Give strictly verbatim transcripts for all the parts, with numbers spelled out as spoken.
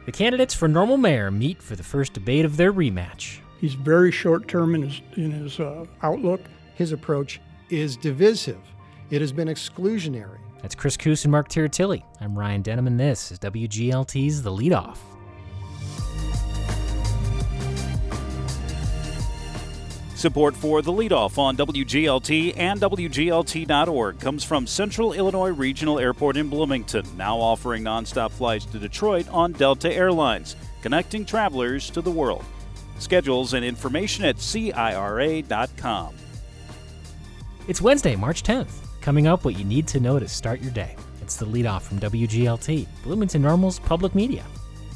The candidates for Normal Mayor meet for the first debate of their rematch. He's very short-term in his, in his uh, outlook. His approach is divisive. It has been exclusionary. That's Chris Koos and Mark Tiratilli. I'm Ryan Denham, and this is W G L T's The Leadoff. Support for The Leadoff on W G L T and W G L T dot org comes from Central Illinois Regional Airport in Bloomington, now offering nonstop flights to Detroit on Delta Airlines, connecting travelers to the world. Schedules and information at C I R A dot com. It's Wednesday, March tenth. Coming up, what you need to know to start your day. It's The Leadoff from W G L T, Bloomington Normal's public media.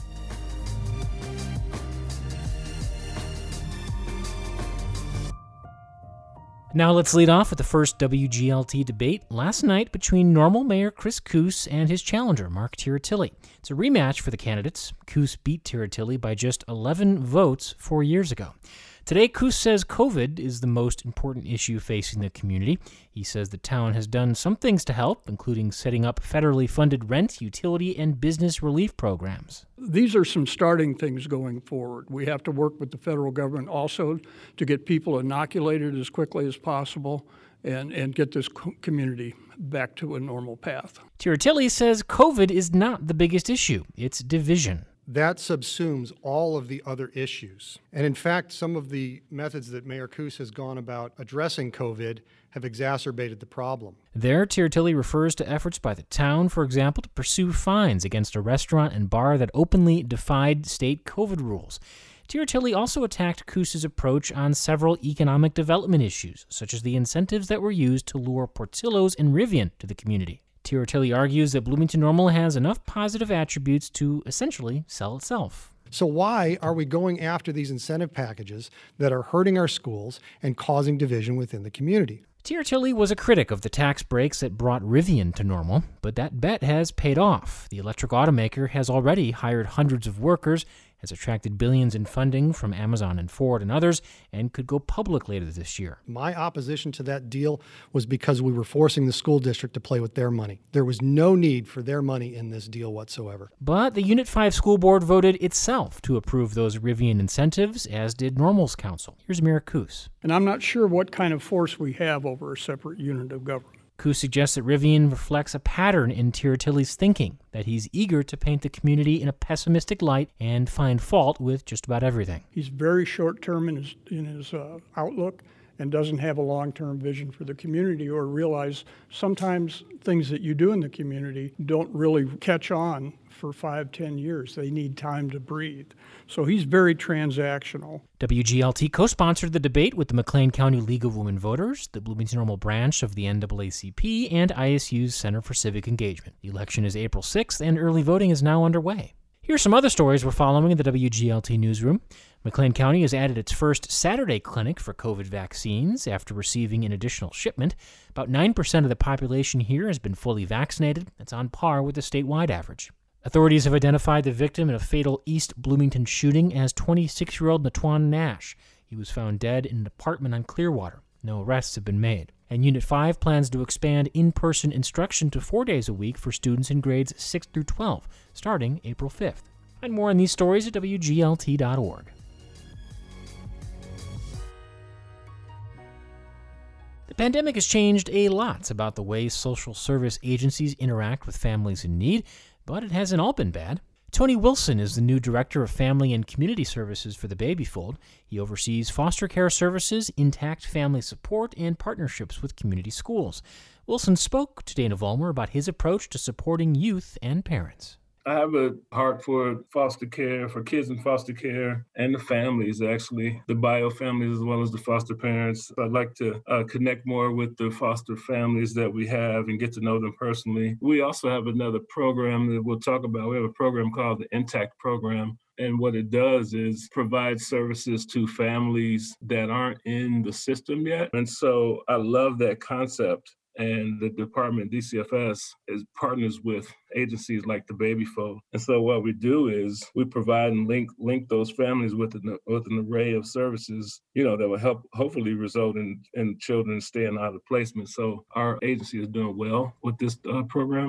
Now let's lead off with the first W G L T debate last night between Normal Mayor Chris Koos and his challenger, Mark Tiratilli. It's a rematch for the candidates. Koos beat Tiratilli by just eleven votes four years ago. Today, Koos says COVID is the most important issue facing the community. He says the town has done some things to help, including setting up federally funded rent, utility, and business relief programs. These are some starting things going forward. We have to work with the federal government also to get people inoculated as quickly as possible and, and get this co- community back to a normal path. Tiratilli says COVID is not the biggest issue. It's division. That subsumes all of the other issues. And in fact, some of the methods that Mayor Koos has gone about addressing COVID have exacerbated the problem. There, Tiratilli refers to efforts by the town, for example, to pursue fines against a restaurant and bar that openly defied state COVID rules. Tiratilli also attacked Koos's approach on several economic development issues, such as the incentives that were used to lure Portillo's and Rivian to the community. Tiratilli argues that Bloomington Normal has enough positive attributes to essentially sell itself. So why are we going after these incentive packages that are hurting our schools and causing division within the community? Tiratilli was a critic of the tax breaks that brought Rivian to Normal, but that bet has paid off. The electric automaker has already hired hundreds of workers, has attracted billions in funding from Amazon and Ford and others, and could go public later this year. My opposition to that deal was because we were forcing the school district to play with their money. There was no need for their money in this deal whatsoever. But the Unit five School Board voted itself to approve those Rivian incentives, as did Normal's council. Here's Mayor Koos. And I'm not sure what kind of force we have over a separate unit of government. Koos suggests that Rivian reflects a pattern in Tiratilli's thinking, that he's eager to paint the community in a pessimistic light and find fault with just about everything. He's very short-term in his, in his uh, outlook and doesn't have a long-term vision for the community or realize sometimes things that you do in the community don't really catch on for five, ten years. They need time to breathe. So he's very transactional. W G L T co-sponsored the debate with the McLean County League of Women Voters, the Bloomington Normal branch of the N double A C P, and I S U's Center for Civic Engagement. The election is April sixth, and early voting is now underway. Here's some other stories we're following in the W G L T newsroom. McLean County has added its first Saturday clinic for COVID vaccines after receiving an additional shipment. About nine percent of the population here has been fully vaccinated. That's on par with the statewide average. Authorities have identified the victim in a fatal East Bloomington shooting as twenty-six-year-old Natwan Nash. He was found dead in an apartment on Clearwater. No arrests have been made. And Unit five plans to expand in-person instruction to four days a week for students in grades six through twelve, starting April fifth. Find more on these stories at W G L T dot org. The pandemic has changed a lot about the way social service agencies interact with families in need, but it hasn't all been bad. Tony Wilson is the new Director of Family and Community Services for the Babyfold. He oversees foster care services, intact family support, and partnerships with community schools. Wilson spoke to Dana Vollmer about his approach to supporting youth and parents. I have a heart for foster care, for kids in foster care, and the families, actually, the bio families as well as the foster parents. I'd like to uh, connect more with the foster families that we have and get to know them personally. We also have another program that we'll talk about. We have a program called the Intact Program. And what it does is provide services to families that aren't in the system yet. And so I love that concept. And the department, D C F S, is partners with agencies like the Babyfold. And so what we do is we provide and link link those families with an, with an array of services, you know, that will help hopefully result in, in children staying out of placement. So our agency is doing well with this uh, program.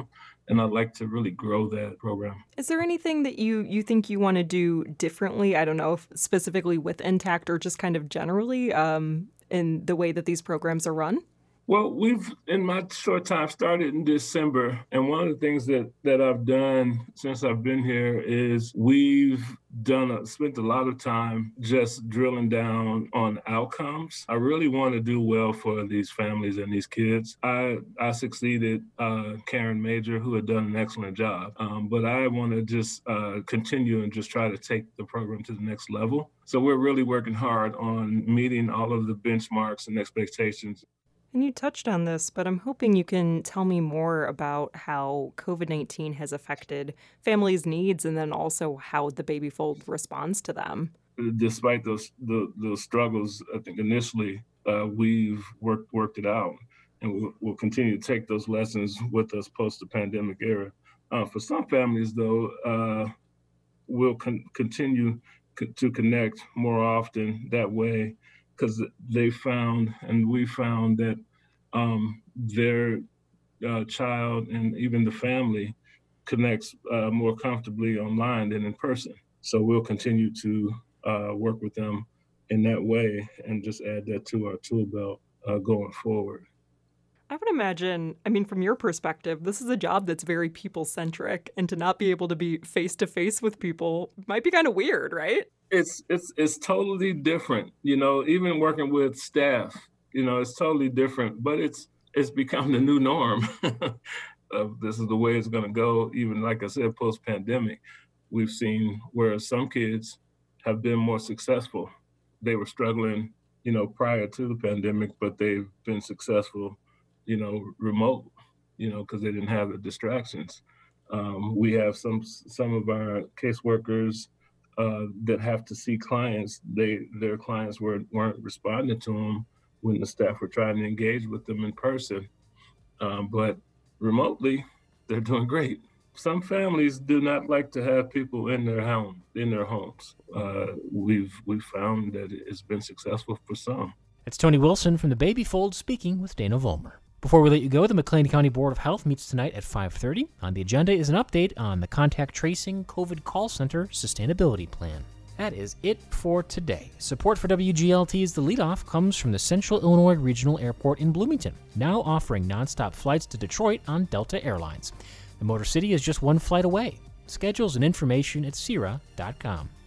and I'd like to really grow that program. Is there anything that you, you think you want to do differently? I don't know if specifically with Intact or just kind of generally um, in the way that these programs are run? Well, we've, in my short time, started in December. And one of the things that, that I've done since I've been here is we've done a, spent a lot of time just drilling down on outcomes. I really want to do well for these families and these kids. I, I succeeded uh, Karen Major, who had done an excellent job. Um, but I want to just uh, continue and just try to take the program to the next level. So we're really working hard on meeting all of the benchmarks and expectations. And you touched on this, but I'm hoping you can tell me more about how COVID nineteen has affected families' needs and then also how the Baby Fold responds to them. Despite those the, those struggles, I think initially uh, we've worked worked it out, and we'll, we'll continue to take those lessons with us post the pandemic era. Uh, for some families, though, uh, we'll con- continue co- to connect more often that way, because they found, and we found that um, their uh, child and even the family connects uh, more comfortably online than in person. So we'll continue to uh, work with them in that way and just add that to our tool belt uh, going forward. I would imagine, I mean, from your perspective, this is a job that's very people-centric, and to not be able to be face-to-face with people might be kind of weird, right? It's it's it's totally different, you know. Even working with staff, you know, it's totally different. But it's it's become the new norm. uh, this is the way it's going to go. Even like I said, post pandemic, we've seen where some kids have been more successful. They were struggling, you know, prior to the pandemic, but they've been successful, you know, remote, you know, because they didn't have the distractions. Um, we have some some of our caseworkers Uh, that have to see clients, they their clients were, weren't responding to them when the staff were trying to engage with them in person. Um, but remotely, they're doing great. Some families do not like to have people in their home, in their homes. Uh, we've we've found that it's been successful for some. It's Tony Wilson from the Baby Fold speaking with Dana Vollmer. Before we let you go, the McLean County Board of Health meets tonight at five thirty. On the agenda is an update on the Contact Tracing COVID Call Center Sustainability Plan. That is it for today. Support for W G L T's The Leadoff comes from the Central Illinois Regional Airport in Bloomington, now offering nonstop flights to Detroit on Delta Airlines. The Motor City is just one flight away. Schedules and information at C I R A dot com.